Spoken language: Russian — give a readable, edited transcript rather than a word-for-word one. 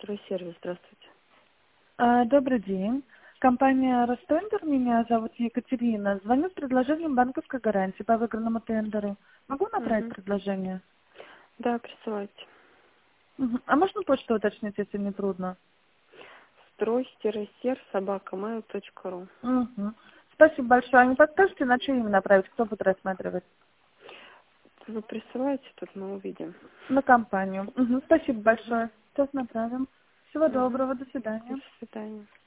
Стройсервис, здравствуйте. Добрый день. Компания Ростендер, меня зовут Екатерина. Звоню с предложением банковской гарантии по выигранному тендеру. Могу направить Мгм. предложение? Да, присылайте. Мгм. А можно почту уточнить, если не трудно? Строй-сер собака mail.ru. Мгм. Спасибо большое. А не подскажете, на чье имя направить? Кто будет рассматривать? Вы присылаете, тут мы увидим. На компанию. Мгм. Спасибо Мгм. большое. Сейчас направим. Всего Мгм. доброго. До До свидания. свидания.